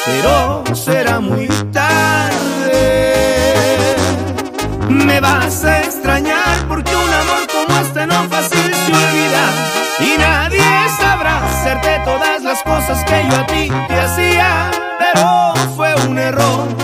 pero será muy tarde. Me vas a extrañar porque un amor como este no fácil se olvida, y nadie sabrá hacerte todas las cosas que yo a ti te hacía, pero fue un error.